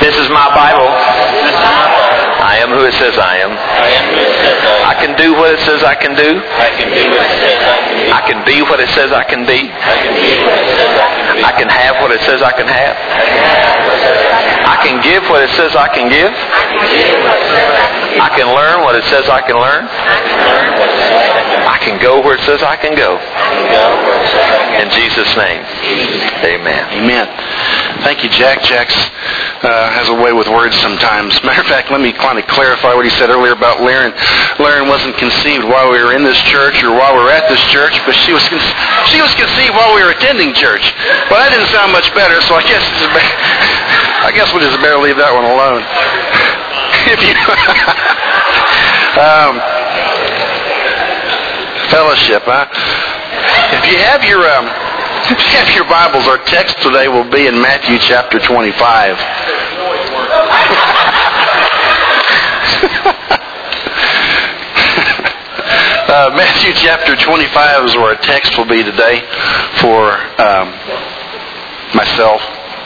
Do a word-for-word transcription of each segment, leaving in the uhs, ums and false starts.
This is my Bible. I am who it says I am. I can do what it says I can do. I can be what it says I can be. I can have what it says I can have. I can give what it says I can give. I can learn what it says I can learn. I can go where it says I can go. In Jesus' name, amen. Amen. Thank you, Jack. Jack's uh, has a way with words sometimes. Matter of fact, let me kind of clarify what he said earlier about Laren. Laren wasn't conceived while we were in this church or while we were at this church, but she was con- she was conceived while we were attending church. Well, that didn't sound much better, so I guess it's be- I guess we'll just better leave that one alone. If you um, fellowship, huh? If you have your um, if you have your Bibles, our text today will be in Matthew chapter twenty-five. uh, Matthew chapter twenty-five is where our text will be today for um, myself,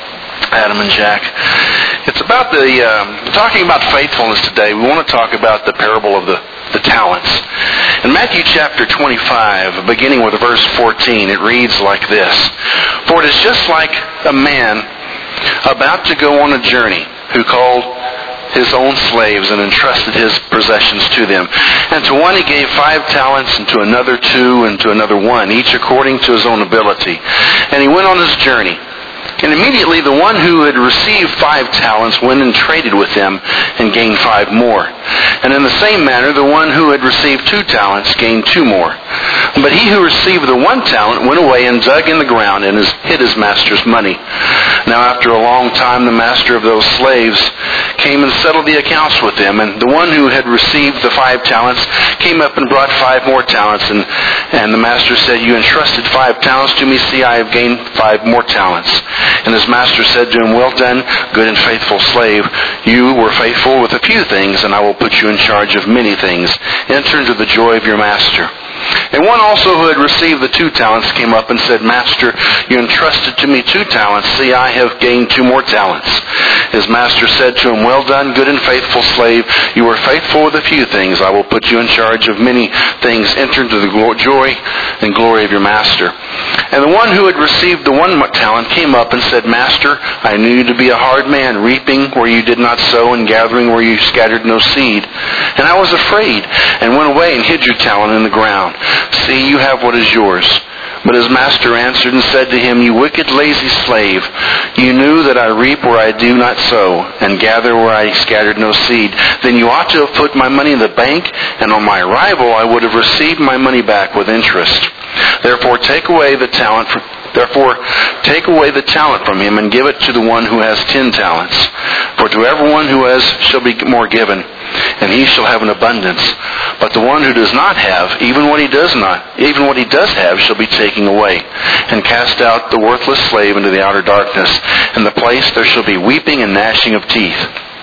Adam and Jack. It's about the um, talking about faithfulness today. We want to talk about the parable of the, the talents. In Matthew chapter twenty-five, beginning with verse fourteen, it reads like this: "For it is just like a man about to go on a journey, who called his own slaves and entrusted his possessions to them. And to one he gave five talents, and to another two, and to another one, each according to his own ability. And he went on his journey. And immediately the one who had received five talents went and traded with them and gained five more. And in the same manner the one who had received two talents gained two more. But he who received the one talent went away and dug in the ground and hid his master's money. Now after a long time the master of those slaves came and settled the accounts with them. And the one who had received the five talents came up and brought five more talents. And, and the master said, 'You entrusted five talents to me. See, I have gained five more talents.' And his master said to him, 'Well done, good and faithful slave. You were faithful with a few things, and I will put you in charge of many things. Enter into the joy of your master.' And one also who had received the two talents came up and said, 'Master, you entrusted to me two talents. See, I have gained two more talents.' His master said to him, 'Well done, good and faithful slave. You were faithful with a few things. I will put you in charge of many things. Enter into the joy and glory of your master.' And the one who had received the one talent came up and said, 'Master, I knew you to be a hard man, reaping where you did not sow and gathering where you scattered no seed. And I was afraid and went away and hid your talent in the ground. See, you have what is yours.' But his master answered and said to him, 'You wicked, lazy slave, you knew that I reap where I do not sow, and gather where I scattered no seed. Then you ought to have put my money in the bank, and on my arrival I would have received my money back with interest. Therefore take away the talent from Therefore, take away the talent from him and give it to the one who has ten talents. For to everyone who has shall be more given, and he shall have an abundance. But the one who does not have, even what he does not, even what he does have, shall be taken away. And cast out the worthless slave into the outer darkness. In the place there shall be weeping and gnashing of teeth."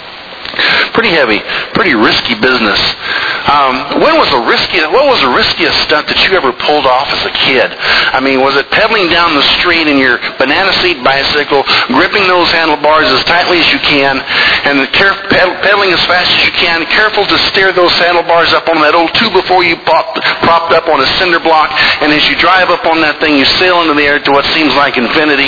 Pretty heavy, pretty risky business. Um, when was the riskiest? What was the riskiest stunt that you ever pulled off as a kid? I mean, was it pedaling down the street in your banana seat bicycle, gripping those handlebars as tightly as you can, and care, pedal, pedaling as fast as you can, careful to steer those handlebars up on that old two before you pop, propped up on a cinder block, and as you drive up on that thing, you sail into the air to what seems like infinity?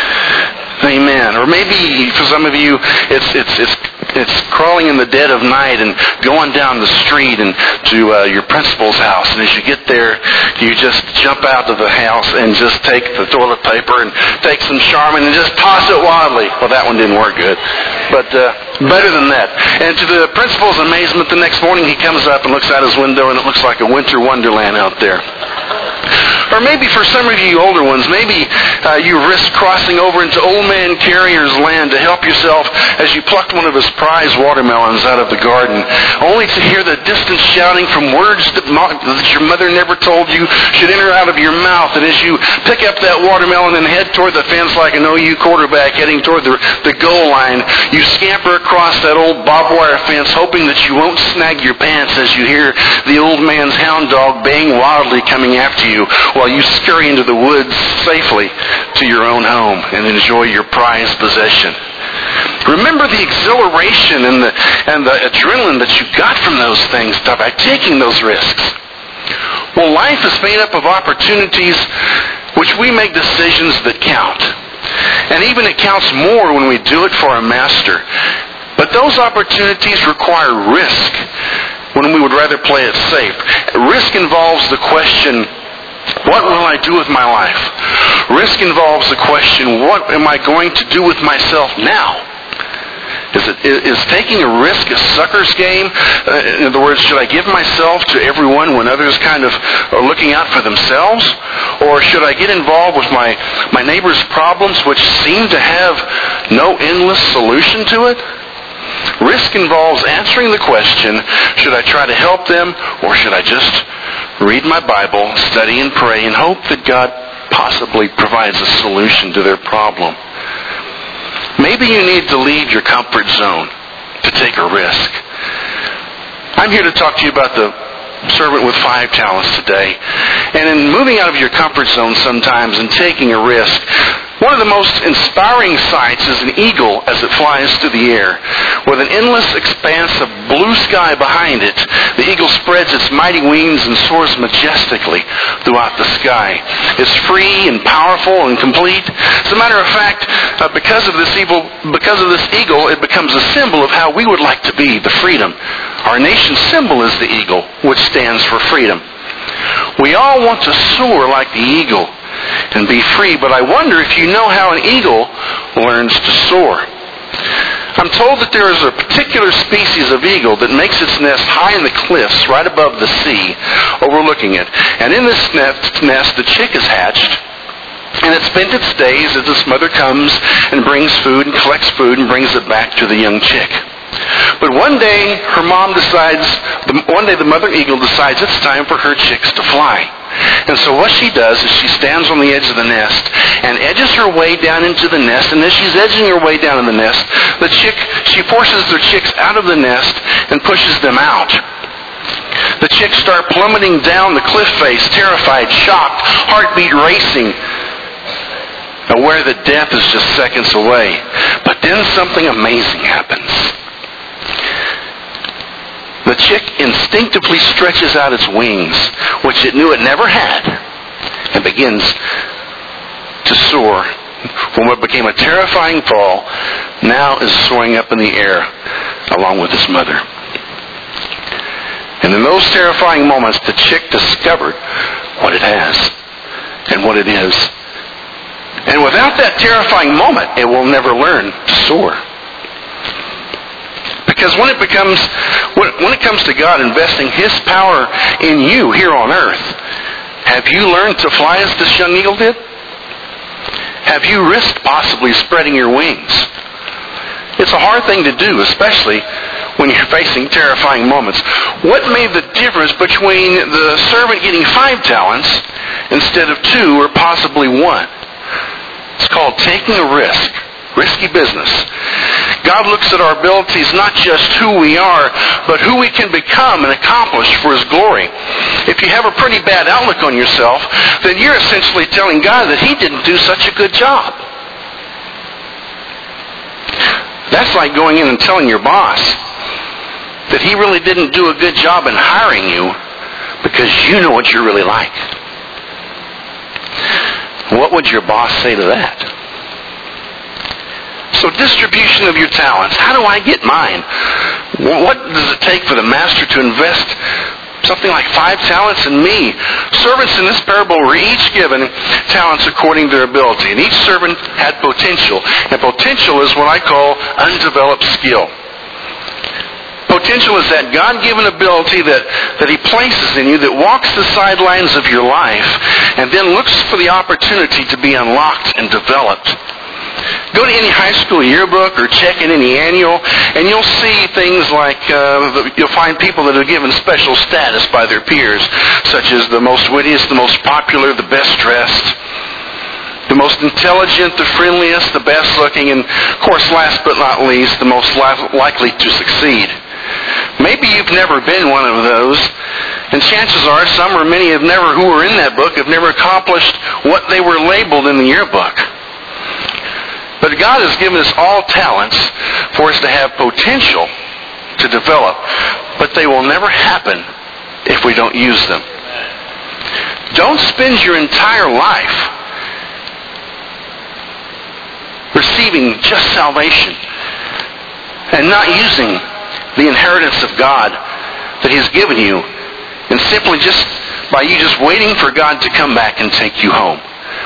Amen. Or maybe for some of you, it's it's it's it's crawling in the dead of night and going down the street and to uh, your principal's house. And as you get there, you just jump out of the house and just take the toilet paper and take some Charmin and just toss it wildly. Well, that one didn't work good, but uh, better than that. And to the principal's amazement, the next morning he comes up and looks out his window, and it looks like a winter wonderland out there. Or maybe for some of you older ones, maybe uh, you risked crossing over into Old Man Carrier's land to help yourself as you plucked one of his prize watermelons out of the garden, only to hear the distant shouting from words that, mo- that your mother never told you should enter out of your mouth. And as you pick up that watermelon and head toward the fence like an O U quarterback heading toward the, the goal line, you scamper across that old barbed wire fence, hoping that you won't snag your pants as you hear the old man's hound dog baying wildly coming after you, while you scurry into the woods safely to your own home and enjoy your prized possession. Remember the exhilaration and the, and the adrenaline that you got from those things by taking those risks. Well, life is made up of opportunities which we make decisions that count. And even it counts more when we do it for our Master. But those opportunities require risk when we would rather play it safe. Risk involves the question, what will I do with my life? Risk involves the question, what am I going to do with myself now? Is, it, is taking a risk a sucker's game? Uh, in other words, should I give myself to everyone when others kind of are looking out for themselves? Or should I get involved with my, my neighbor's problems which seem to have no endless solution to it? Risk involves answering the question, should I try to help them, or should I just read my Bible, study and pray, and hope that God possibly provides a solution to their problem? Maybe you need to leave your comfort zone to take a risk. I'm here to talk to you about the servant with five talents today. And in moving out of your comfort zone sometimes and taking a risk, one of the most inspiring sights is an eagle as it flies through the air. With an endless expanse of blue sky behind it, the eagle spreads its mighty wings and soars majestically throughout the sky. It's free and powerful and complete. As a matter of fact, uh, because of this evil, because of this eagle, it becomes a symbol of how we would like to be, the freedom. Our nation's symbol is the eagle, which stands for freedom. We all want to soar like the eagle and be free, but I wonder if you know how an eagle learns to soar. I'm told that there is a particular species of eagle that makes its nest high in the cliffs right above the sea, overlooking it. And in this nest, the chick is hatched, and it spends its days as its mother comes and brings food and collects food and brings it back to the young chick. But one day, her mom decides, one day the mother eagle decides it's time for her chicks to fly. And so what she does is she stands on the edge of the nest and edges her way down into the nest. And as she's edging her way down in the nest, the chick, she forces her chicks out of the nest and pushes them out. The chicks start plummeting down the cliff face, terrified, shocked, heartbeat racing, aware that death is just seconds away. But then something amazing happens. The chick instinctively stretches out its wings, which it knew it never had, and begins to soar. From what became a terrifying fall, now is soaring up in the air along with its mother. And in those terrifying moments, the chick discovered what it has and what it is. And without that terrifying moment, it will never learn to soar. Because when it becomes, when it comes to God investing His power in you here on earth, have you learned to fly as this young eagle did? Have you risked possibly spreading your wings? It's a hard thing to do, especially when you're facing terrifying moments. What made the difference between the servant getting five talents instead of two or possibly one? It's called taking a risk. Risky business. God looks at our abilities not just who we are, but who we can become and accomplish for His glory. If you have a pretty bad outlook on yourself, then you're essentially telling God that He didn't do such a good job. That's like going in and telling your boss that he really didn't do a good job in hiring you because you know what you're really like. What would your boss say to that? So distribution of your talents. How do I get mine? What does it take for the master to invest something like five talents in me? Servants in this parable were each given talents according to their ability. And each servant had potential. And potential is what I call undeveloped skill. Potential is that God-given ability that, that He places in you that walks the sidelines of your life and then looks for the opportunity to be unlocked and developed. Go to any high school yearbook or check in any annual, and you'll see things like, uh, you'll find people that are given special status by their peers, such as the most wittiest, the most popular, the best dressed, the most intelligent, the friendliest, the best looking, and of course, last but not least, the most li- likely to succeed. Maybe you've never been one of those, and chances are some or many have never, who were in that book, have never accomplished what they were labeled in the yearbook. But God has given us all talents for us to have potential to develop. But they will never happen if we don't use them. Don't spend your entire life receiving just salvation and not using the inheritance of God that He's given you, and simply just by you just waiting for God to come back and take you home.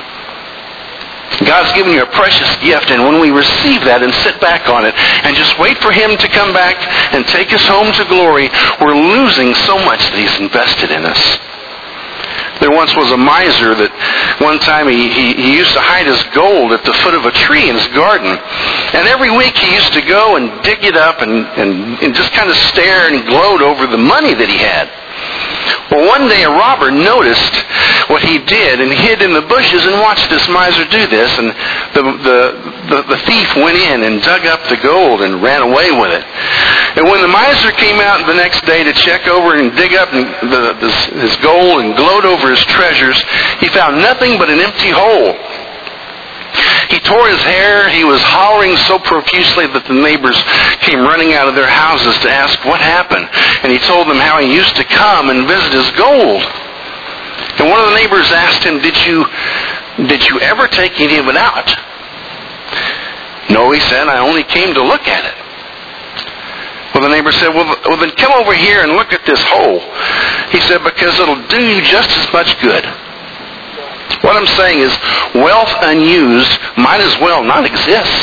God's given you a precious gift, and when we receive that and sit back on it and just wait for Him to come back and take us home to glory, we're losing so much that He's invested in us. There once was a miser that one time he, he, he used to hide his gold at the foot of a tree in his garden. And every week he used to go and dig it up and, and, and just kind of stare and gloat over the money that he had. Well, one day a robber noticed what he did and hid in the bushes and watched this miser do this. And the, the, the, the thief went in and dug up the gold and ran away with it. And when the miser came out the next day to check over and dig up the, the, his gold and gloat over his treasures, he found nothing but an empty hole. He tore his hair. He was hollering so profusely that the neighbors came running out of their houses to ask what happened. And he told them how he used to come and visit his gold. And one of the neighbors asked him, did you, did you ever take any of it out? No, he said, I only came to look at it. Well, the neighbor said, well, well then come over here and look at this hole. He said, because it'll do you just as much good. What I'm saying is, wealth unused might as well not exist.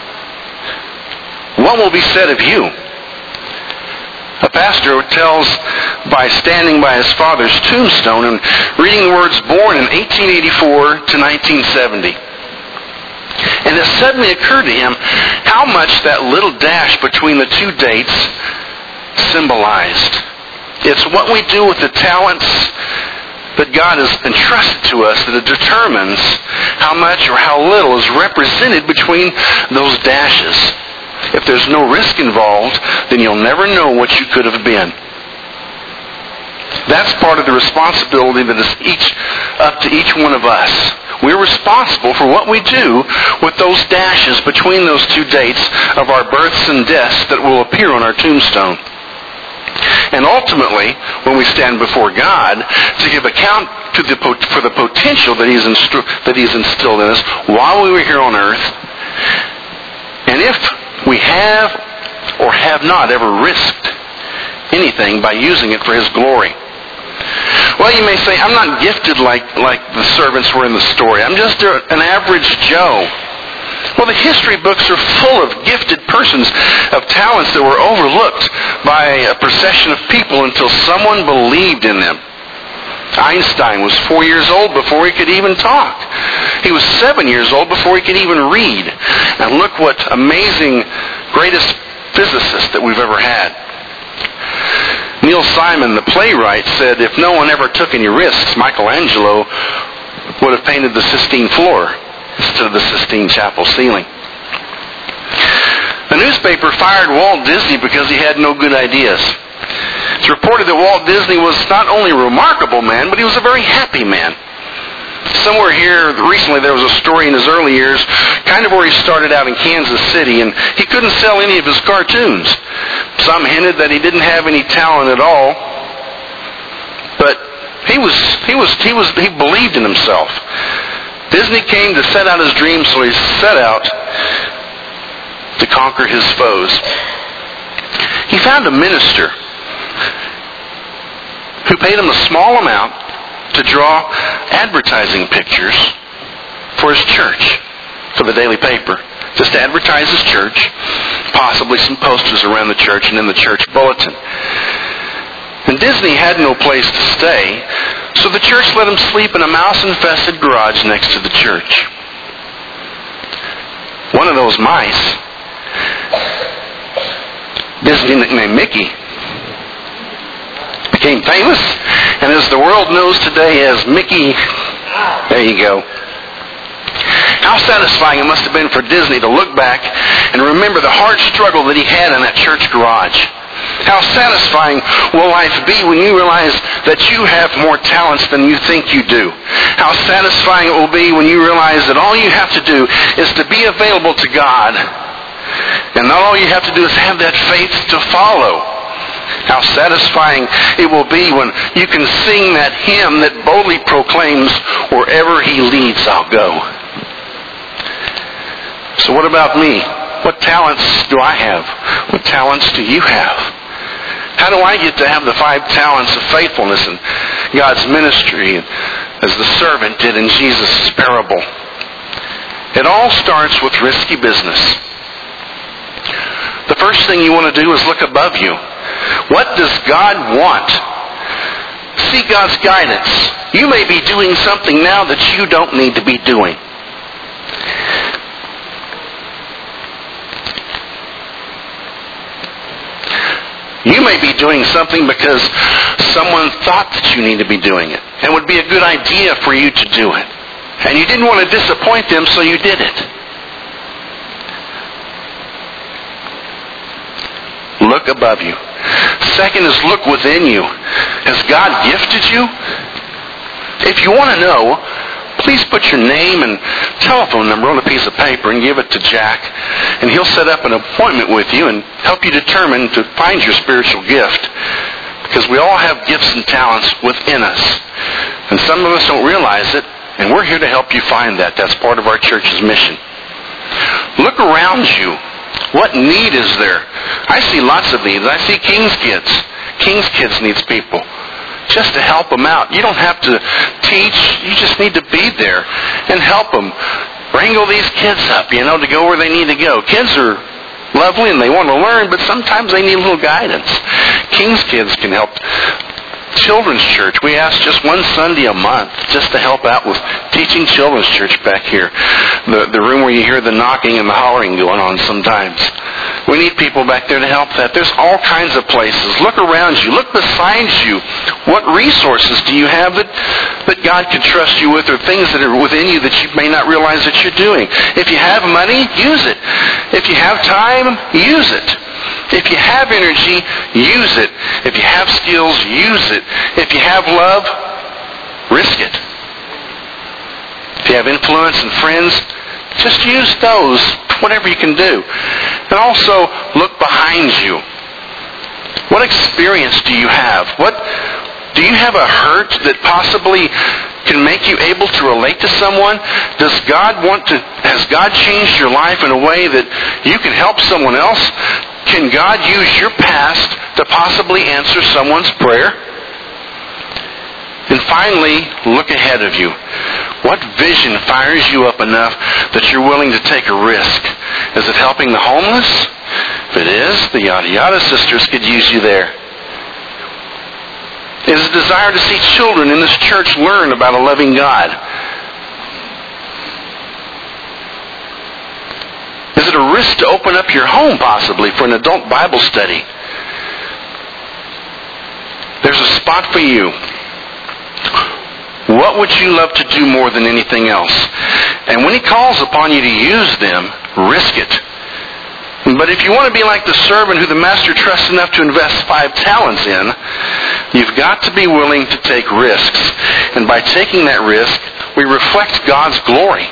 What will be said of you? A pastor tells by standing by his father's tombstone and reading the words born in eighteen eighty-four to nineteen seventy. And it suddenly occurred to him how much that little dash between the two dates symbolized. It's what we do with the talents that God has entrusted to us that it determines how much or how little is represented between those dashes. If there's no risk involved, then you'll never know what you could have been. That's part of the responsibility that is each up to each one of us. We're responsible for what we do with those dashes between those two dates of our births and deaths that will appear on our tombstone. And ultimately, when we stand before God to give account to the, for the potential that He's, instru- that He's instilled in us while we were here on earth, and if we have or have not ever risked anything by using it for His glory. Well, you may say, I'm not gifted like, like the servants were in the story. I'm just a, an average Joe. Well, the history books are full of gifted persons of talents that were overlooked by a procession of people until someone believed in them. Einstein was four years old before he could even talk. He was seven years old before he could even read. And look what amazing, greatest physicist that we've ever had. Neil Simon, the playwright, said if no one ever took any risks, Michelangelo would have painted the Sistine floor instead of the Sistine Chapel ceiling. The newspaper fired Walt Disney because he had no good ideas. It's reported that Walt Disney was not only a remarkable man, but he was a very happy man. Somewhere here, recently, there was a story in his early years, kind of where he started out in Kansas City, and he couldn't sell any of his cartoons. Some hinted that he didn't have any talent at all, but he was, he was, he was, he believed in himself. Disney came to set out his dreams, so he set out to conquer his foes. He found a minister who paid him a small amount to draw advertising pictures for his church, for the daily paper. Just to advertise his church, possibly some posters around the church and in the church bulletin. And Disney had no place to stay, so the church let him sleep in a mouse-infested garage next to the church. One of those mice, Disney nicknamed Mickey, became famous, and as the world knows today as Mickey, there you go. How satisfying it must have been for Disney to look back and remember the hard struggle that he had in that church garage. How satisfying will life be when you realize that you have more talents than you think you do? How satisfying it will be when you realize that all you have to do is to be available to God. And not all you have to do is have that faith to follow. How satisfying it will be when you can sing that hymn that boldly proclaims, wherever He leads, I'll go. So what about me? What talents do I have? What talents do you have? How do I get to have the five talents of faithfulness in God's ministry as the servant did in Jesus' parable? It all starts with risky business. The first thing you want to do is look above you. What does God want? See God's guidance. You may be doing something now that you don't need to be doing. You may be doing something because someone thought that you need to be doing it. And it would be a good idea for you to do it. And you didn't want to disappoint them, so you did it. Look above you. Second is look within you. Has God gifted you? If you want to know, please put your name and telephone number on a piece of paper and give it to Jack. And he'll set up an appointment with you and help you determine to find your spiritual gift. Because we all have gifts and talents within us. And some of us don't realize it, and we're here to help you find that. That's part of our church's mission. Look around you. What need is there? I see lots of needs. I see King's Kids. King's Kids needs people. Just to help them out. You don't have to teach. You just need to be there and help them. Wrangle these kids up, you know, to go where they need to go. Kids are lovely and they want to learn, but sometimes they need a little guidance. King's Kids can help. Children's Church, we ask just one Sunday a month just to help out with teaching Children's Church back here. The, the room where you hear the knocking and the hollering going on sometimes. We need people back there to help that. There's all kinds of places. Look around you. Look beside you. What resources do you have that, that God can trust you with, or things that are within you that you may not realize that you're doing? If you have money, use it. If you have time, use it. If you have energy, use it. If you have skills, use it. If you have love, risk it. If you have influence and friends, just use those, whatever you can do. And also, look behind you. What experience do you have? What do you have a hurt that possibly can make you able to relate to someone? Does God want to, has God changed your life in a way that you can help someone else? Can God use your past to possibly answer someone's prayer? And finally, look ahead of you. What vision fires you up enough that you're willing to take a risk? Is it helping the homeless? If it is, the Yada Yada Sisters could use you there. Is it a desire to see children in this church learn about a loving God? Is it a risk to open up your home, possibly, for an adult Bible study? There's a spot for you. What would you love to do more than anything else? And when He calls upon you to use them, risk it. But if you want to be like the servant who the master trusts enough to invest five talents in, you've got to be willing to take risks. And by taking that risk, we reflect God's glory.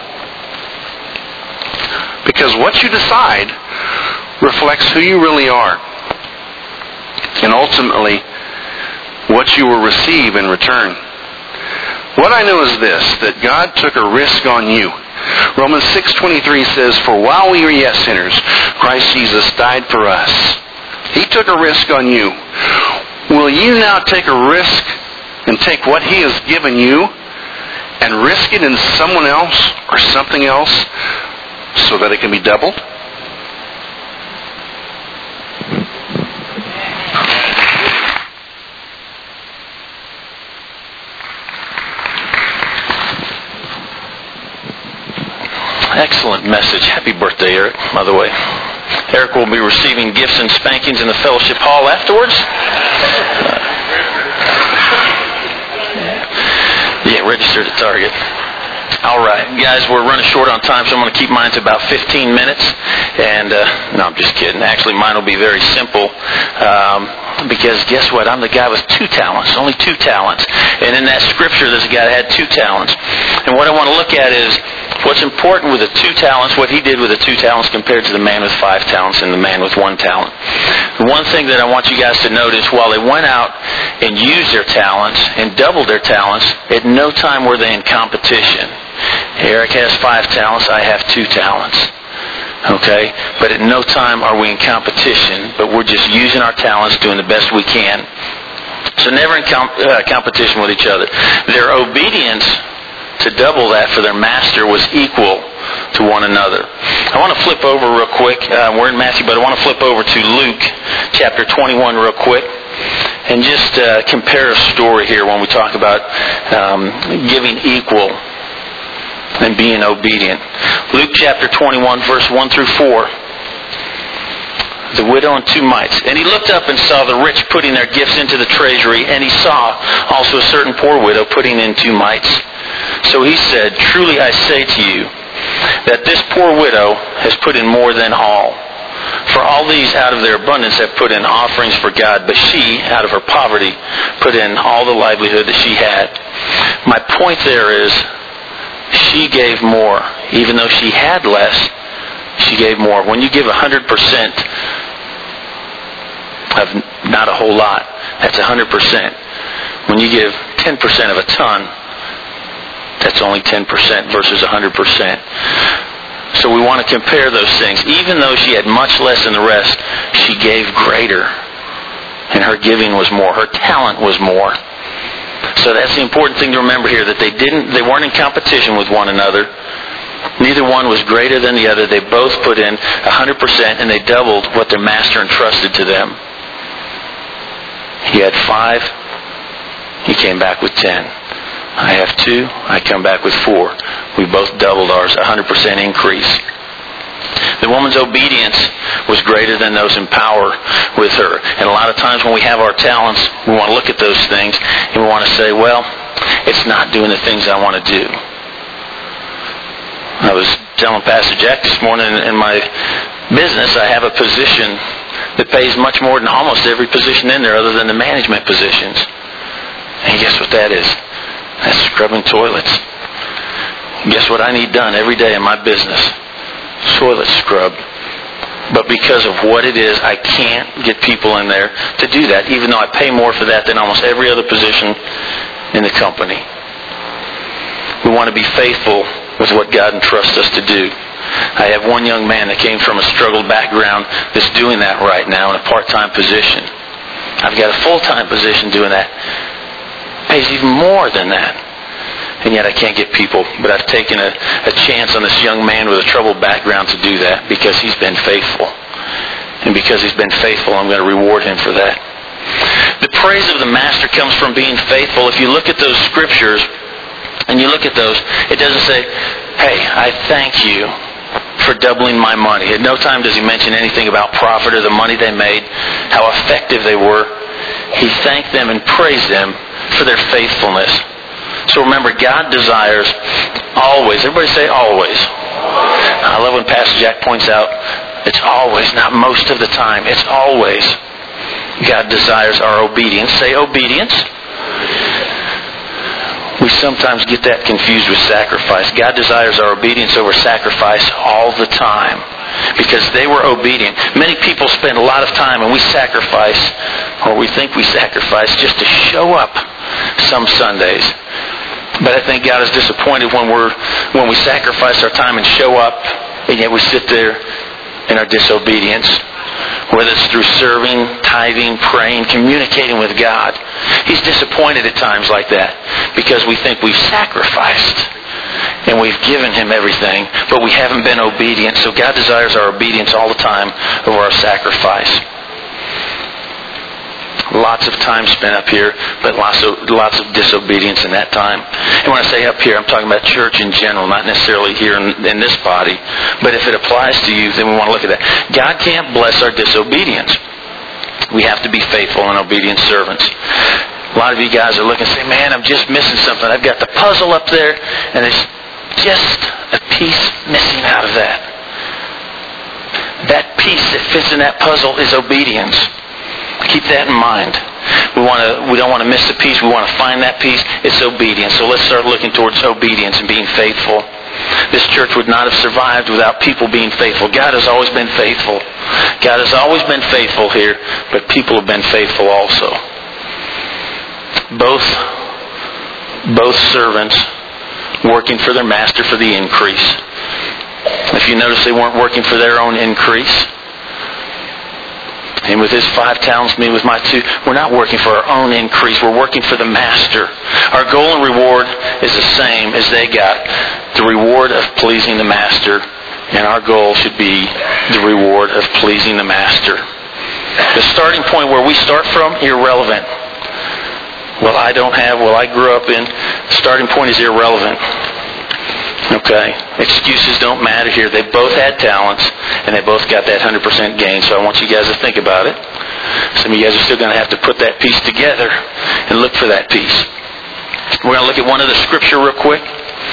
Because what you decide reflects who you really are. And ultimately, what you will receive in return. What I know is this, that God took a risk on you. Romans six twenty-three says, "For while we were yet sinners, Christ Jesus died for us." He took a risk on you. Will you now take a risk and take what He has given you and risk it in someone else or something else so that it can be doubled? Excellent message. Happy birthday, Eric, by the way. Eric will be receiving gifts and spankings in the fellowship hall afterwards. Uh, yeah, registered at Target. All right, guys, we're running short on time, so I'm going to keep mine to about fifteen minutes. And, uh, no, I'm just kidding. Actually, mine will be very simple. Um, because guess what? I'm the guy with two talents, only two talents. And in that scripture, there's a guy that had two talents. And what I want to look at is what's important with the two talents, what he did with the two talents compared to the man with five talents and the man with one talent. The one thing that I want you guys to notice, while they went out and used their talents and doubled their talents, at no time were they in competition. Eric has five talents, I have two talents. Okay? But at no time are we in competition, but we're just using our talents, doing the best we can. So never in comp- uh, competition with each other. Their obedience to double that for their master was equal to one another. I want to flip over real quick. Uh, we're in Matthew, but I want to flip over to Luke chapter twenty-one real quick and just uh, compare a story here when we talk about um, giving equal and being obedient. Luke chapter twenty-one, verse one through four. The widow and two mites. And he looked up and saw the rich putting their gifts into the treasury, and he saw also a certain poor widow putting in two mites. So he said, truly I say to you, that this poor widow has put in more than all. For all these out of their abundance have put in offerings for God, but she, out of her poverty, put in all the livelihood that she had. My point there is, she gave more. Even though she had less, she gave more. When you give one hundred percent of not a whole lot, that's one hundred percent. When you give ten percent of a ton, that's only ten percent versus one hundred percent. So we want to compare those things. Even though she had much less than the rest, she gave greater. And her giving was more. Her talent was more. So that's the important thing to remember here, that they didn't, they weren't in competition with one another. Neither one was greater than the other. They both put in one hundred percent, and they doubled what their master entrusted to them. He had five. He came back with ten. I have two. I come back with four. We both doubled ours, one hundred percent increase. The woman's obedience was greater than those in power with her. And a lot of times when we have our talents, we want to look at those things and we want to say, well, it's not doing the things I want to do. I was telling Pastor Jack this morning, in my business, I have a position that pays much more than almost every position in there other than the management positions. And guess what that is? That's scrubbing toilets. Guess what I need done every day in my business? Toilet scrub. But because of what it is, I can't get people in there to do that, even though I pay more for that than almost every other position in the company. We want to be faithful with what God entrusts us to do. I have one young man that came from a struggled background that's doing that right now in a part-time position. I've got a full-time position doing that. Pays even more than that. And yet I can't get people. But I've taken a, a chance on this young man with a troubled background to do that because he's been faithful. And because he's been faithful, I'm going to reward him for that. The praise of the master comes from being faithful. If you look at those scriptures, and you look at those, it doesn't say, hey, I thank you for doubling my money. At no time does he mention anything about profit or the money they made, how effective they were. He thanked them and praised them for their faithfulness. So remember, God desires always, everybody say always. I love when Pastor Jack points out, it's always, not most of the time, it's always. God desires our obedience. Say obedience. We sometimes get that confused with sacrifice. God desires our obedience over sacrifice all the time because they were obedient. Many people spend a lot of time and we sacrifice, or we think we sacrifice just to show up some Sundays. But I think God is disappointed when we're when we sacrifice our time and show up, and yet we sit there in our disobedience. Whether it's through serving, tithing, praying, communicating with God. He's disappointed at times like that because we think we've sacrificed and we've given Him everything, but we haven't been obedient. So God desires our obedience all the time over our sacrifice. Lots of time spent up here, but lots of lots of disobedience in that time. And when I say up here, I'm talking about church in general, not necessarily here in, in this body. But if it applies to you, then we want to look at that. God can't bless our disobedience. We have to be faithful and obedient servants. A lot of you guys are looking and say, man, I'm just missing something. I've got the puzzle up there, and it's just a piece missing out of that. That piece that fits in that puzzle is obedience. Keep that in mind. We want to. We don't want to miss the piece. We want to find that piece. It's obedience. So let's start looking towards obedience and being faithful. This church would not have survived without people being faithful. God has always been faithful. God has always been faithful here, but people have been faithful also. Both, both servants working for their master for the increase. If you notice, they weren't working for their own increase. And with his five talents, me with my two, we're not working for our own increase. We're working for the master. Our goal and reward is the same as they got. The reward of pleasing the master. And our goal should be the reward of pleasing the master. The starting point where we start from, irrelevant. Well, I don't have, well, I grew up in, the starting point is irrelevant. Okay? Excuses don't matter here. They both had talents, and they both got that one hundred percent gain. So I want you guys to think about it. Some of you guys are still going to have to put that piece together and look for that piece. We're going to look at one of the scripture real quick.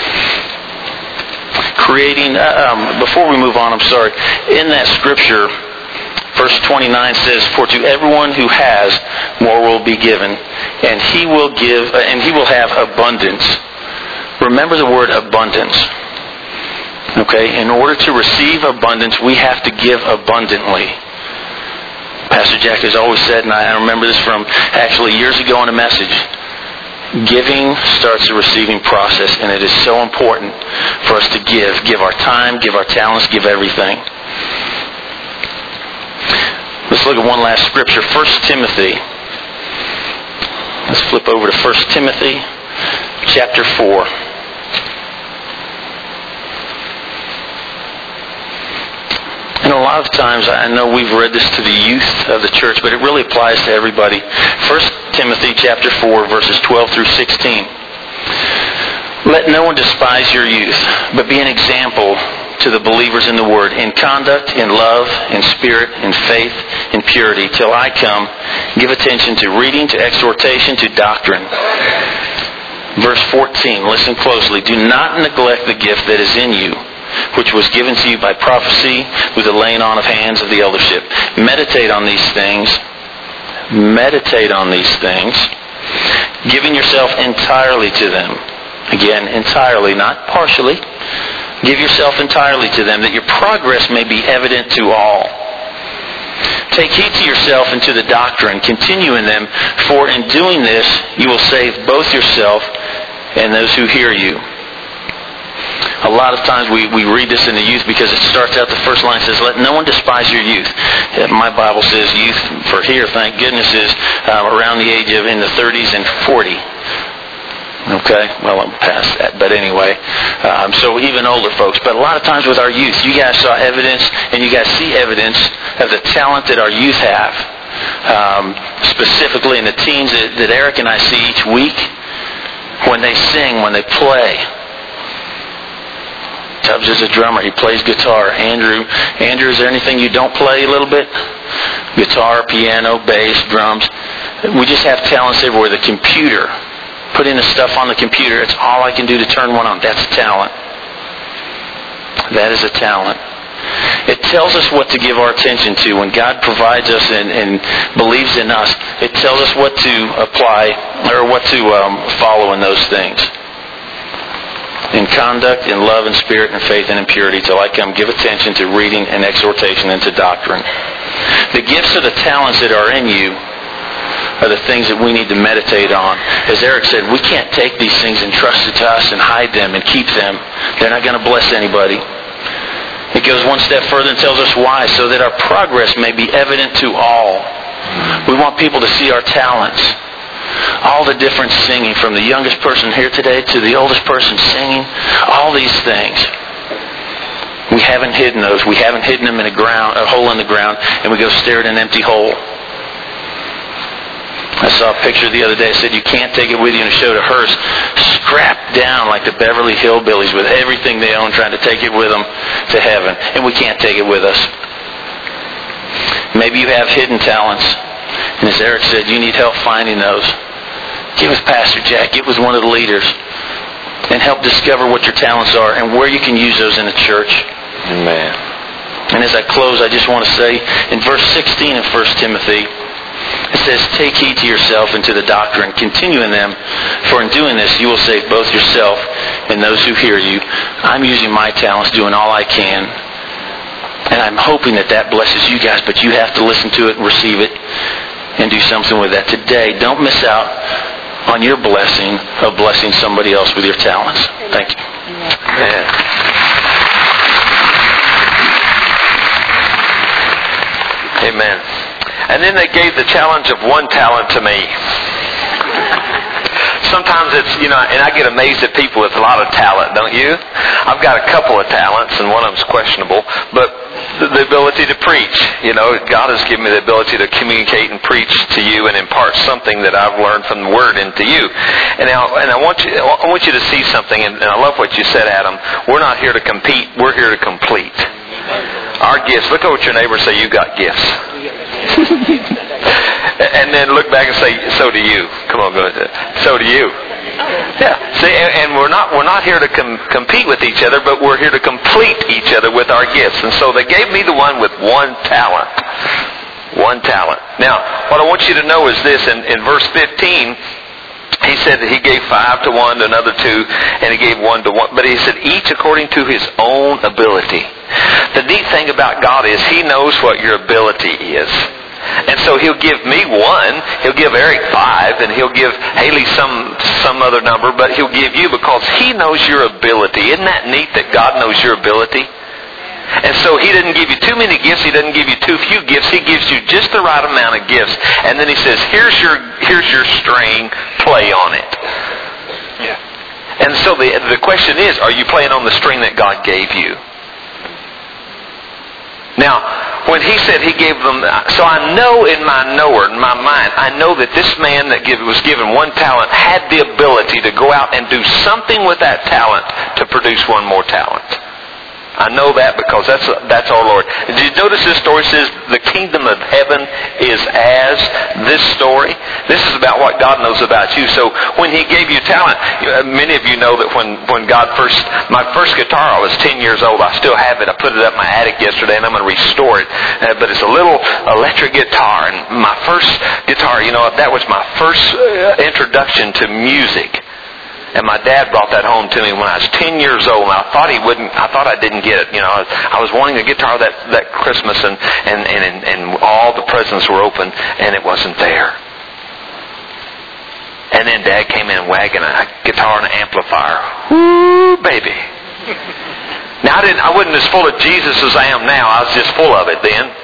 Creating, uh, um, before we move on, I'm sorry. In that scripture, verse twenty-nine says, "For to everyone who has, more will be given, and he will give, uh, and he will have abundance." Remember the word abundance. Okay? In order to receive abundance, we have to give abundantly. Pastor Jack has always said, and I remember this from actually years ago in a message, giving starts the receiving process, and it is so important for us to give. Give our time, give our talents, give everything. Let's look at one last scripture. First Timothy. Let's flip over to First Timothy chapter four. And a lot of times, I know we've read this to the youth of the church, but it really applies to everybody. First Timothy chapter four, verses twelve through sixteen. "Let no one despise your youth, but be an example to the believers in the Word, in conduct, in love, in spirit, in faith, in purity. Till I come, give attention to reading, to exhortation, to doctrine." Verse fourteen, listen closely. "Do not neglect the gift that is in you, which was given to you by prophecy with the laying on of hands of the eldership. Meditate on these things. Meditate on these things, giving yourself entirely to them." Again, entirely, not partially. "Give yourself entirely to them, that your progress may be evident to all. Take heed to yourself and to the doctrine. Continue in them, for in doing this you will save both yourself and those who hear you." A lot of times we, we read this in the youth because it starts out, the first line says, "Let no one despise your youth." My Bible says youth for here, thank goodness, is uh, around the age of in the thirties and forty. Okay, well, I'm past that, but anyway, um, so even older folks. But a lot of times with our youth, you guys saw evidence, and you guys see evidence of the talent that our youth have. Um, specifically in the teens that, that Eric and I see each week, when they sing, when they play. Tubbs is a drummer. He plays guitar. Andrew, Andrew, is there anything you don't play a little bit? Guitar, piano, bass, drums. We just have talents everywhere. The computer. Putting the stuff on the computer, it's all I can do to turn one on. That's a talent. That is a talent. It tells us what to give our attention to. When God provides us and, and believes in us, it tells us what to apply or what to um, follow in those things. In conduct, in love, and spirit, and faith, and in purity, till I come, give attention to reading and exhortation and to doctrine. The gifts of the talents that are in you are the things that we need to meditate on. As Eric said, we can't take these things and trust it to us and hide them and keep them. They're not going to bless anybody. It goes one step further and tells us why, so that our progress may be evident to all. We want people to see our talents. All the different singing, from the youngest person here today to the oldest person singing, all these things. We haven't hidden those. We haven't hidden them in a ground, a hole in the ground, and we go stare at an empty hole. I saw a picture the other day. It said you can't take it with you in a show to hearse. Strapped down like the Beverly Hillbillies with everything they own, trying to take it with them to heaven. And we can't take it with us. Maybe you have hidden talents. And as Eric said, you need help finding those. Get with Pastor Jack. Get with one of the leaders. and help discover what your talents are and where you can use those in the church. Amen. And as I close, I just want to say, in verse sixteen of First Timothy, it says, take heed to yourself and to the doctrine. Continue in them, for in doing this you will save both yourself and those who hear you. I'm using my talents, doing all I can. And I'm hoping that that blesses you guys, but you have to listen to it and receive it and do something with that today. Don't miss out on your blessing of blessing somebody else with your talents. Thank you. Amen. Amen. And then they gave the challenge of one talent to me. Sometimes it's, you know, and I get amazed at people with a lot of talent, don't you? I've got a couple of talents, and one of them's questionable, but the ability to preach. You know, God has given me the ability to communicate and preach to you and impart something that I've learned from the Word into you. And now, and I want you, I want you to see something, and I love what you said, Adam. We're not here to compete. We're here to complete. Our gifts. Look at what your neighbor say. You got gifts. And then look back and say, so do you. Come on, go ahead. So do you. Yeah. See, and, and we're not we're not here to com- compete with each other, but we're here to complete each other with our gifts. And so they gave me the one with one talent. One talent. Now, what I want you to know is this. In, in verse fifteen, he said that he gave five to one, to another two, and he gave one to one. But he said each according to his own ability. The neat thing about God is he knows what your ability is. And so he'll give me one, he'll give Eric five, and he'll give Haley some some other number, but he'll give you because he knows your ability. Isn't that neat that God knows your ability? And so he didn't give you too many gifts, he doesn't give you too few gifts, he gives you just the right amount of gifts. And then he says, here's your here's your string, play on it. Yeah. And so the the question is, are you playing on the string that God gave you? Now, when he said he gave them, so I know in my knower, in my mind, I know that this man that give, was given one talent had the ability to go out and do something with that talent to produce one more talent. I know that because that's that's our Lord. Did you notice this story says the kingdom of heaven is as this story? This is about what God knows about you. So when he gave you talent, many of you know that when, when God first, my first guitar, I was ten years old. I still have it. I put it up in my attic yesterday and I'm going to restore it. Uh, but it's a little electric guitar. And my first guitar, you know, that was my first uh, introduction to music. And my dad brought that home to me when I was ten years old, and I thought he wouldn't. I thought I didn't get it. You know, I was wanting a guitar that that Christmas, and and and and all the presents were open, and it wasn't there. And then Dad came in wagging a guitar and an amplifier. Woo, baby! Now I didn't. I wasn't as full of Jesus as I am now. I was just full of it then.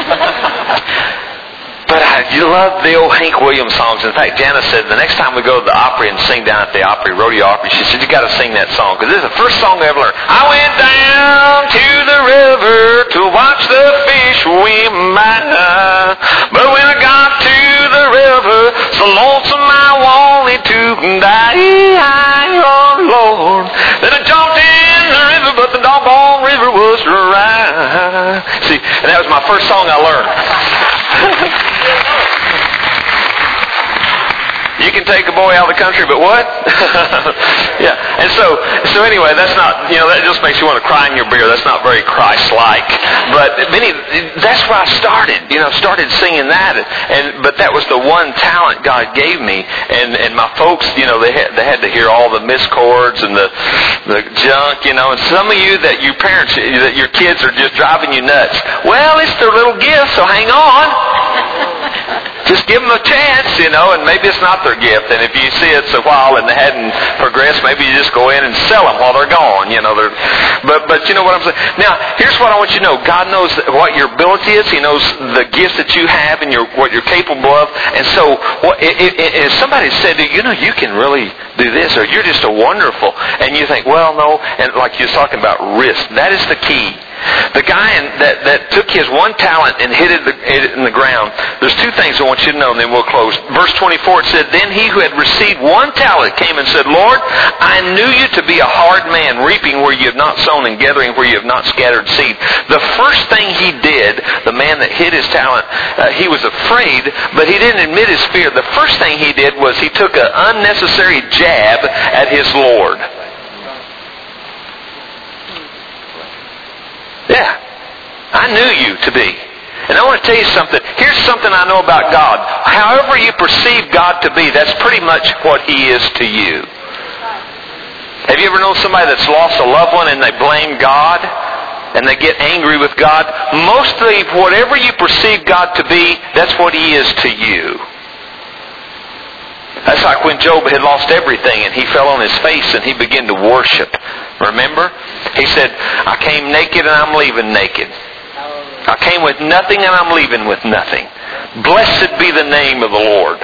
But I you love the old Hank Williams songs. In fact, Janice said the next time we go to the Opry and sing down at the Opry, Rodeo Opry, she said, you got to sing that song. Because this is the first song I ever learned. I went down to the river to watch the fish swim by. But when I got to the river, so lonesome I wanted to die. Oh, Lord. Then I jumped in the river, but the doggone river was dry. See, and that was my first song I learned. You can take a boy out of the country, but what? Yeah. And so, so anyway, that's not, you know, that just makes you want to cry in your beer. That's not very Christ-like. But many, that's where I started, you know, started singing that. And, but that was the one talent God gave me. And, and my folks, you know, they had, they had to hear all the miscords and the, the junk, you know. And some of you that you parents, that your kids are just driving you nuts. Well, it's their little gift, so hang on. Just give them a chance, you know, and maybe it's not their gift. And if you see it's a while and they hadn't progressed, maybe you just go in and sell them while they're gone, you know. They're, but but you know what I'm saying? Now, here's what I want you to know. God knows what your ability is. He knows the gifts that you have and your, what you're capable of. And so what, if, if somebody said to you, you know, you can really do this, or you're just a wonderful, and you think, well, no, and like you was talking about risk, that is the key. The guy in, that, that took his one talent and hid it, hid it in the ground, there's two things I want you to know, and then we'll close. Verse twenty-four, it said, then he who had received one talent came and said, Lord, I knew you to be a hard man, reaping where you have not sown and gathering where you have not scattered seed. The first thing he did, the man that hid his talent, uh, he was afraid, but he didn't admit his fear. The first thing he did was he took an unnecessary jab at his Lord. Yeah. I knew you to be. And I want to tell you something. Here's something I know about God. However you perceive God to be, that's pretty much what He is to you. Have you ever known somebody that's lost a loved one and they blame God? And they get angry with God? Mostly, whatever you perceive God to be, that's what He is to you. That's like when Job had lost everything and he fell on his face and he began to worship. Remember? He said, I came naked and I'm leaving naked. I came with nothing and I'm leaving with nothing. Blessed be the name of the Lord.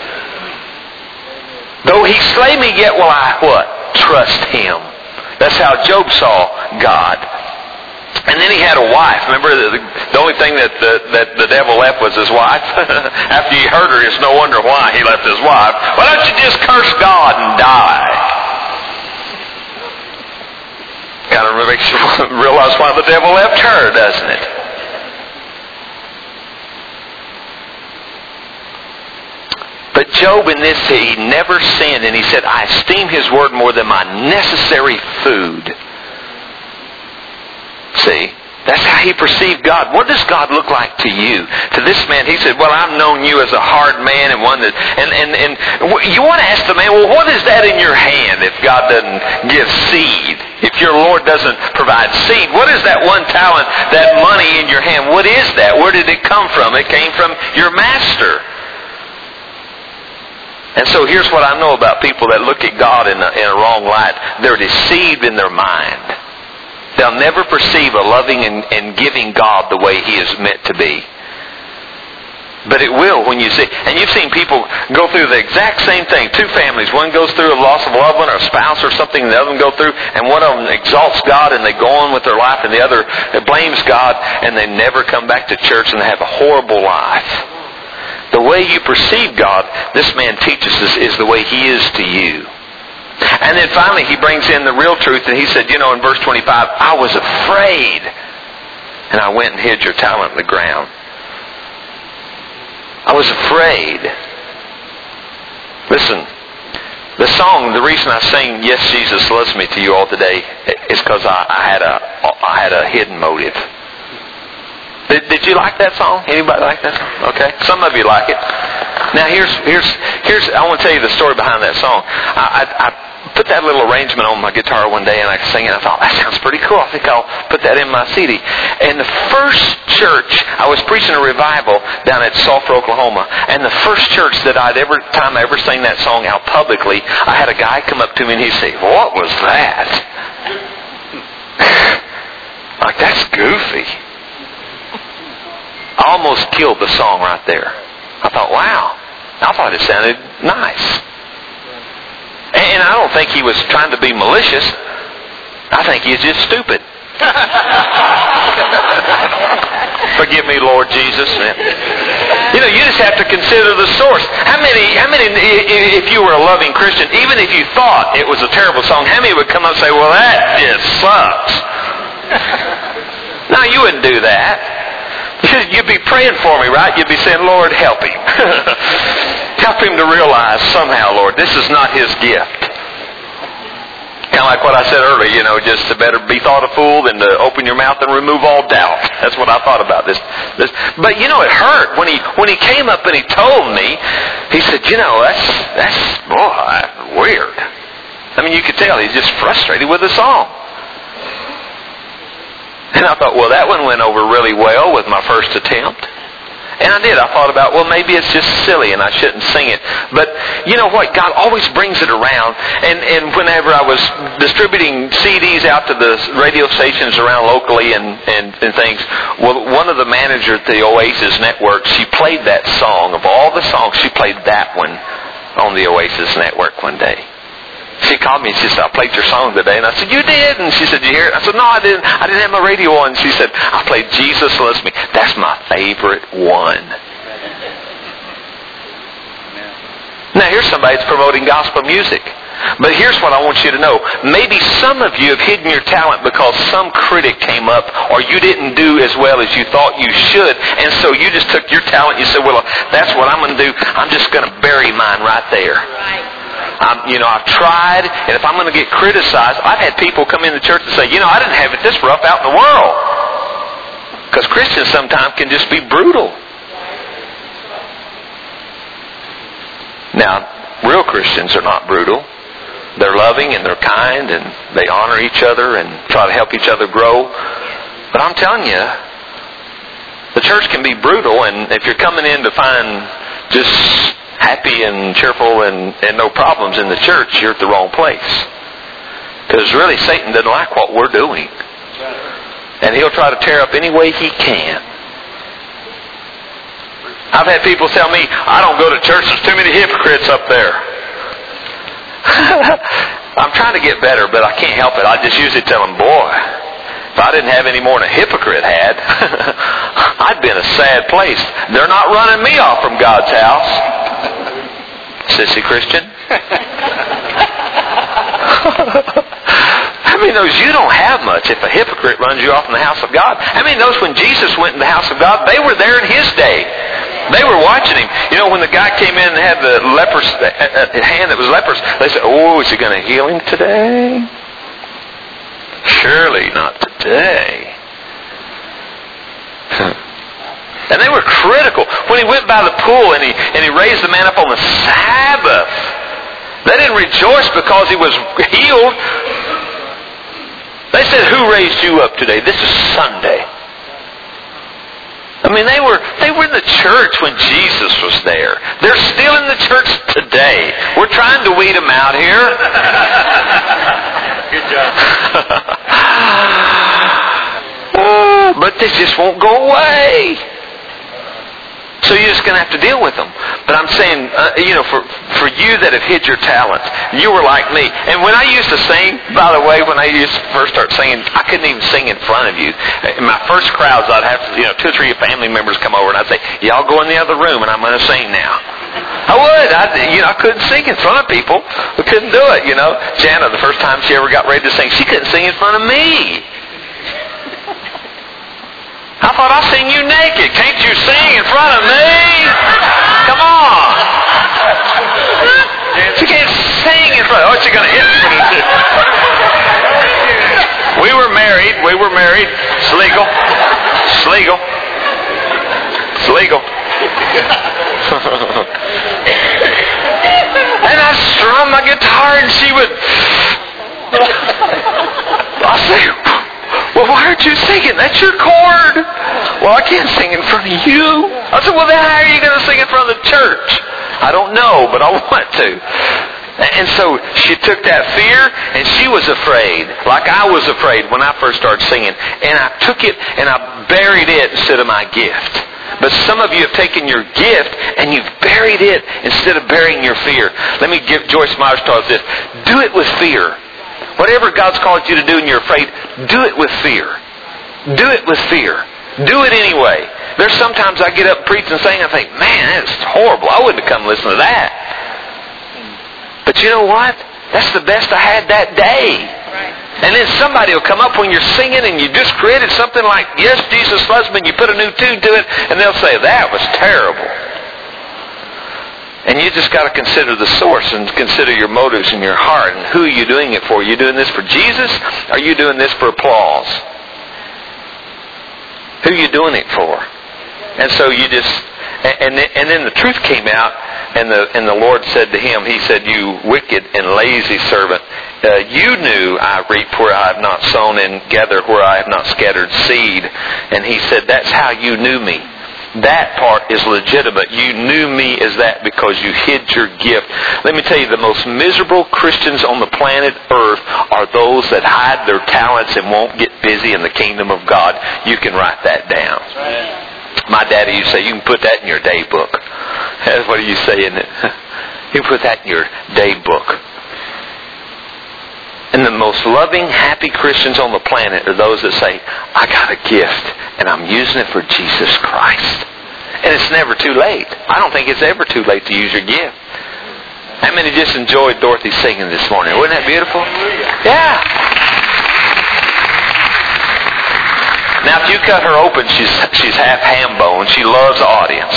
Though He slay me, yet will I what? Trust Him. That's how Job saw God. And then he had a wife. Remember, the, the only thing that the, that the devil left was his wife? After he hurt her, it's no wonder why he left his wife. Why don't you just curse God and die? Kind of makes you realize why the devil left her, doesn't it? But Job in this, he never sinned, and he said, I esteem His word more than my necessary food. See? That's how he perceived God. What does God look like to you? To this man, he said, well, I've known you as a hard man and one that... And, and, and you want to ask the man, well, what is that in your hand if God doesn't give seed? If your Lord doesn't provide seed? What is that one talent, that money in your hand? What is that? Where did it come from? It came from your master. And so here's what I know about people that look at God in a, in a wrong light. They're deceived in their mind. They'll never perceive a loving and, and giving God the way He is meant to be. But it will when you see. And you've seen people go through the exact same thing. Two families. One goes through a loss of a loved one or a spouse or something. The other one go through. And one of them exalts God and they go on with their life. And the other blames God. And they never come back to church and they have a horrible life. The way you perceive God, this man teaches us, is the way He is to you. And then finally he brings in the real truth, and he said, you know, in verse twenty-five, I was afraid, and I went and hid your talent in the ground. I was afraid. Listen, the song, the reason I sing Yes, Jesus Loves Me to you all today is because I, I had a I had a hidden motive. Did, did you like that song? Anybody like that song? Okay. Some of you like it. Now here's here's here's I want to tell you the story behind that song. I, I, I put that little arrangement on my guitar one day and I sang it. I thought, that sounds pretty cool. I think I'll put that in my C D. And the first church, I was preaching a revival down at Sulphur, Oklahoma. And the first church that I'd ever time I ever sang that song out publicly, I had a guy come up to me and he'd say, what was that? Like, that's goofy. I almost killed the song right there. I thought, wow. I thought it sounded nice. And I don't think he was trying to be malicious. I think he's just stupid. Forgive me, Lord Jesus. You know, you just have to consider the source. How many, how many, if you were a loving Christian, even if you thought it was a terrible song, how many would come up and say, well, that just sucks? No, you wouldn't do that. You'd be praying for me, right? You'd be saying, Lord, help him. Help him to realize somehow, Lord, this is not his gift. Kind of like what I said earlier, you know, just to better be thought a fool than to open your mouth and remove all doubt. That's what I thought about this. this. But, you know, it hurt. When he when he came up and he told me, he said, you know, that's, that's boy, weird. I mean, you could tell he's just frustrated with the song. And I thought, well, that one went over really well with my first attempt. And I did. I thought about, well, maybe it's just silly and I shouldn't sing it. But you know what? God always brings it around. And, and whenever I was distributing C Ds out to the radio stations around locally and, and, and things, well, one of the managers at the Oasis Network, she played that song. Of all the songs, she played that one on the Oasis Network one day. She called me and she said, I played your song today. And I said, you did? And she said, did you hear it? I said, no, I didn't. I didn't have my radio on. And she said, I played Jesus Loves Me. That's my favorite one. Now, here's somebody that's promoting gospel music. But here's what I want you to know. Maybe some of you have hidden your talent because some critic came up or you didn't do as well as you thought you should. And so you just took your talent and you said, well, that's what I'm going to do. I'm just going to bury mine right there. Right. Um, you know, I've tried, and if I'm going to get criticized, I've had people come into church and say, you know, I didn't have it this rough out in the world. Because Christians sometimes can just be brutal. Now, real Christians are not brutal. They're loving and they're kind and they honor each other and try to help each other grow. But I'm telling you, the church can be brutal, and if you're coming in to find just happy and cheerful and, and no problems in the church, you're at the wrong place. Because really, Satan doesn't like what we're doing. And he'll try to tear up any way he can. I've had people tell me, I don't go to church, there's too many hypocrites up there. I'm trying to get better, but I can't help it. I just usually tell them, boy, if I didn't have any more than a hypocrite had, I'd be in a sad place. They're not running me off from God's house. Sissy Christian. How many knows you don't have much if a hypocrite runs you off in the house of God? How many knows when Jesus went in the house of God, they were there in His day. They were watching Him. You know, when the guy came in and had the leprous the hand that was leprous, they said, oh, is He going to heal him today? Surely not today. And they were critical. When He went by the pool and he, and he raised the man up on the Sabbath, they didn't rejoice because he was healed. They said, who raised you up today? This is Sunday. I mean, they were they were in the church when Jesus was there. They're still in the church today. We're trying to weed them out here. Good job. uh, but they just won't go away. So you're just going to have to deal with them. But I'm saying, uh, you know, for for you that have hid your talents, you were like me. And when I used to sing, by the way, when I used to first start singing, I couldn't even sing in front of you. In my first crowds, I'd have, you know, two or three family members come over, and I'd say, y'all go in the other room, and I'm going to sing now. I would. I, you know, I couldn't sing in front of people. I couldn't do it, you know. Jana, the first time she ever got ready to sing, she couldn't sing in front of me. I thought, I'll sing you naked. Can't you sing in front of me? Come on. She can't sing in front of... Oh, she's going to hit me. We were married. We were married. It's legal. It's legal. It's legal. And I strummed my guitar and she would... I'll say... Well, why aren't you singing? That's your chord. Well, I can't sing in front of you. I said, well, then how are you going to sing in front of the church? I don't know, but I want to. And so she took that fear, and she was afraid, like I was afraid when I first started singing. And I took it, and I buried it instead of my gift. But some of you have taken your gift, and you've buried it instead of burying your fear. Let me give Joyce Myers tells this. Do it with fear. Whatever God's called you to do and you're afraid, do it with fear. Do it with fear. Do it anyway. There's sometimes I get up, preach and sing, and I think, man, that's horrible. I wouldn't have come listen to that. But you know what? That's the best I had that day. And then somebody will come up when you're singing and you just created something like, yes, Jesus loves me, and you put a new tune to it, and they'll say, that was terrible. And you just got to consider the source and consider your motives in your heart and who are you doing it for. Are you doing this for Jesus? Or are you doing this for applause? Who are you doing it for? And so you just, and then, and then the truth came out, and the and the Lord said to him, He said, you wicked and lazy servant, uh, you knew I reap where I have not sown and gather where I have not scattered seed. And He said, that's how you knew me. That part is legitimate. You knew me as that because you hid your gift. Let me tell you, the most miserable Christians on the planet Earth are those that hide their talents and won't get busy in the kingdom of God. You can write that down. My daddy used to say, you can put that in your day book. That's what you say, isn't it? You can put that in your day book. And the most loving, happy Christians on the planet are those that say, I got a gift, and I'm using it for Jesus Christ. And it's never too late. I don't think it's ever too late to use your gift. How many just enjoyed Dorothy singing this morning? Wasn't that beautiful? Yeah. Now, if you cut her open, she's she's half ham bone. She loves the audience.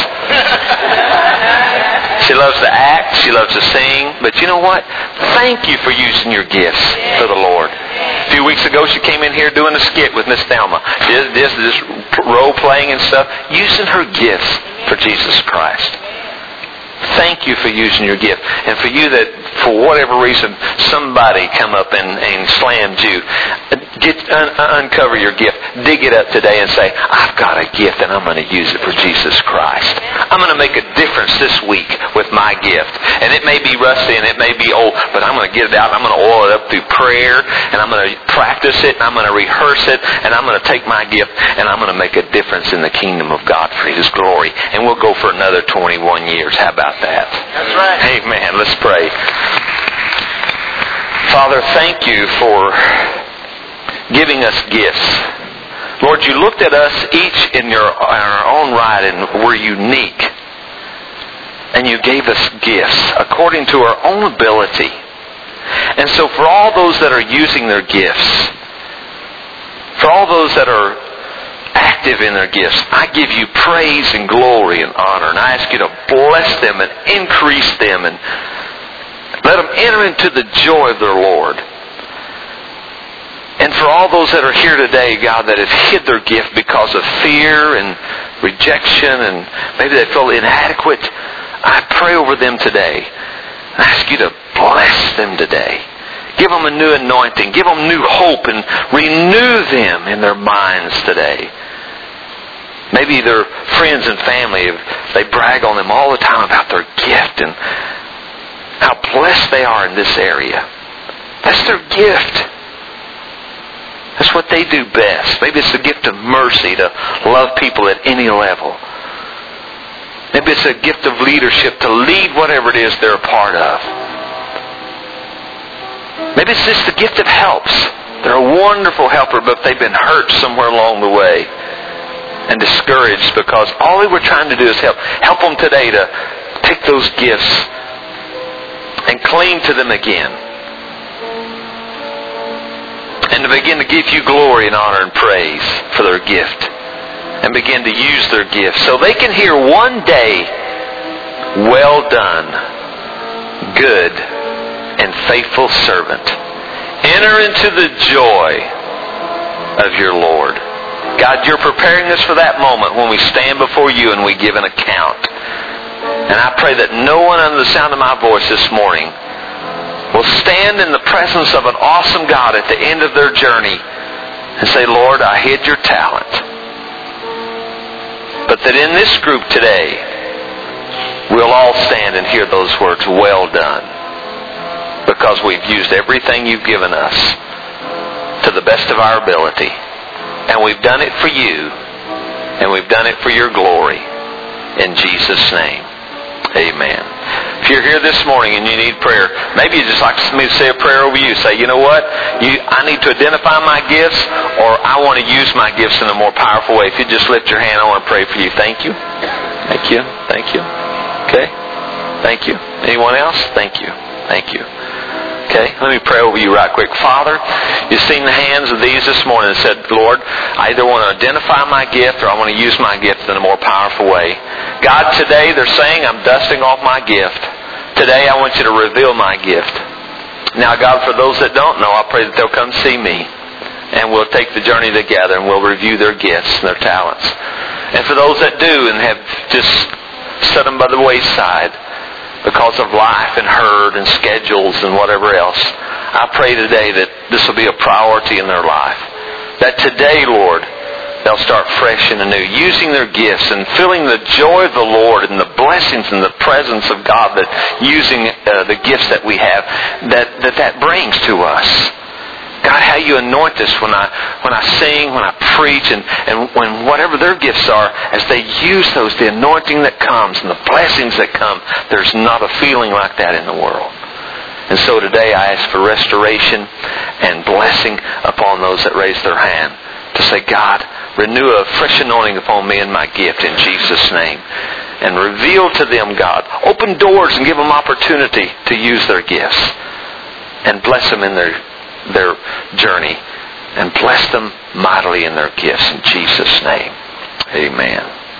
She loves to act. She loves to sing. But you know what? Thank you for using your gifts for the Lord. A few weeks ago, she came in here doing a skit with Miss Thelma. This, this, this role playing and stuff, using her gifts for Jesus Christ. Thank you for using your gift. And for you that, for whatever reason, somebody come up and, and slammed you, get un, uncover your gift. Dig it up today and say, I've got a gift and I'm going to use it for Jesus Christ. I'm going to make a difference this week with my gift. And it may be rusty and it may be old, but I'm going to get it out. I'm going to oil it up through prayer, and I'm going to practice it, and I'm going to rehearse it, and I'm going to take my gift and I'm going to make a difference in the kingdom of God for His glory. And we'll go for another twenty-one years. How about that? That's right. Amen. Let's pray. Father, thank you for giving us gifts. Lord, you looked at us each in your in our own right, and we're unique. And you gave us gifts according to our own ability. And so for all those that are using their gifts, for all those that are active in their gifts, I give you praise and glory and honor. And I ask you to bless them and increase them and let them enter into the joy of their Lord. And for all those that are here today, God, that have hid their gift because of fear and rejection and maybe they feel inadequate, I pray over them today. I ask you to bless them today. Give them a new anointing. Give them new hope and renew them in their minds today. Maybe their friends and family, they brag on them all the time about their gift and how blessed they are in this area. That's their gift. That's what they do best. Maybe it's the gift of mercy to love people at any level. Maybe it's a gift of leadership to lead whatever it is they're a part of. Maybe it's just the gift of helps. They're a wonderful helper, but they've been hurt somewhere along the way and discouraged because all they were trying to do is help. Help them today to take those gifts and cling to them again. And to begin to give you glory and honor and praise for their gift. And begin to use their gifts so they can hear one day, well done, good and faithful servant. Enter into the joy of your Lord. God, you're preparing us for that moment when we stand before you and we give an account. And I pray that no one under the sound of my voice this morning will stand in the presence of an awesome God at the end of their journey and say, Lord, I hid your talent. But that in this group today, we'll all stand and hear those words, well done. Because we've used everything you've given us to the best of our ability. And we've done it for you. And we've done it for your glory. In Jesus' name. Amen. If you're here this morning and you need prayer, maybe you'd just like me to say a prayer over you. Say, you know what? You, I need to identify my gifts, or I want to use my gifts in a more powerful way. If you just lift your hand, I want to pray for you. Thank you. Thank you. Thank you. Okay. Thank you. Anyone else? Thank you. Thank you. Okay, let me pray over you right quick. Father, you've seen the hands of these this morning and said, Lord, I either want to identify my gift or I want to use my gift in a more powerful way. God, today they're saying I'm dusting off my gift. Today I want you to reveal my gift. Now, God, for those that don't know, I pray that they'll come see me and we'll take the journey together and we'll review their gifts and their talents. And for those that do and have just set them by the wayside, because of life and hurt and schedules and whatever else, I pray today that this will be a priority in their life. That today, Lord, they'll start fresh and anew, using their gifts and feeling the joy of the Lord and the blessings and the presence of God that using uh, the gifts that we have, that, that that brings to us. God, how you anoint us when I when I sing, when I preach, and, and when whatever their gifts are, as they use those, the anointing that comes and the blessings that come, there's not a feeling like that in the world. And so today I ask for restoration and blessing upon those that raise their hand to say, God, renew a fresh anointing upon me and my gift in Jesus' name. And reveal to them, God, open doors and give them opportunity to use their gifts. And bless them in their their journey, and bless them mightily in their gifts in Jesus' name. Amen.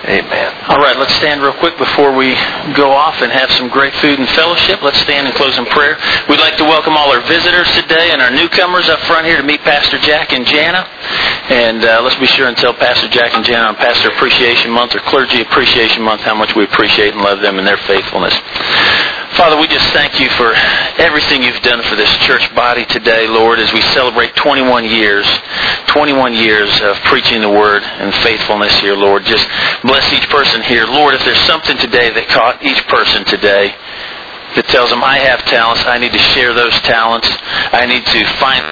Amen. All right, let's stand real quick before we go off and have some great food and fellowship. Let's stand and close in prayer. We'd like to welcome all our visitors today and our newcomers up front here to meet Pastor Jack and Jana. And uh, let's be sure and tell Pastor Jack and Jana on Pastor Appreciation Month or Clergy Appreciation Month how much we appreciate and love them and their faithfulness. Father, we just thank you for everything you've done for this church body today, Lord, as we celebrate twenty-one years, twenty-one years of preaching the Word and faithfulness here, Lord. Just bless each person here. Lord, if there's something today that caught each person today that tells them, I have talents, I need to share those talents, I need to find